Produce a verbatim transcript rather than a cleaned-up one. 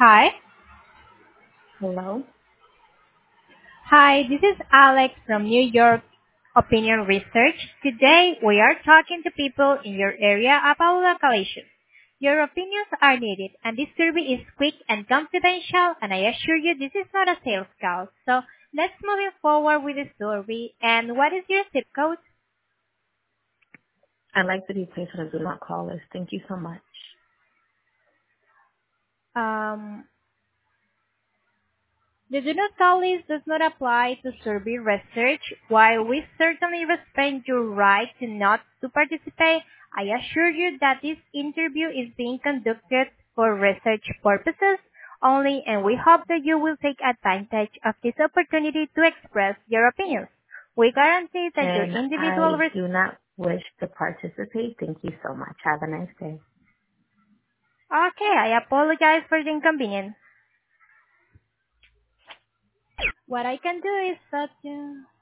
Hi. Hello. Hi, this is Alex from New York Opinion Research. Today we are talking to people in your area about local issues. Your opinions are needed and this survey is quick and confidential and I assure you this is not a sales call. So let's move forward with the survey. And what is your zip code? I'd like to be placed on a do not call list. Thank you so much. Um, The do not call list does not apply to survey research. While we certainly respect your right to not to participate, I assure you that this interview is being conducted for research purposes only and we hope that you will take advantage of this opportunity to express your opinions. We guarantee that your And individual I res- do not wish to participate. Thank you so much. Have a nice day. Okay, I apologize for the inconvenience. What I can do is that... Uh,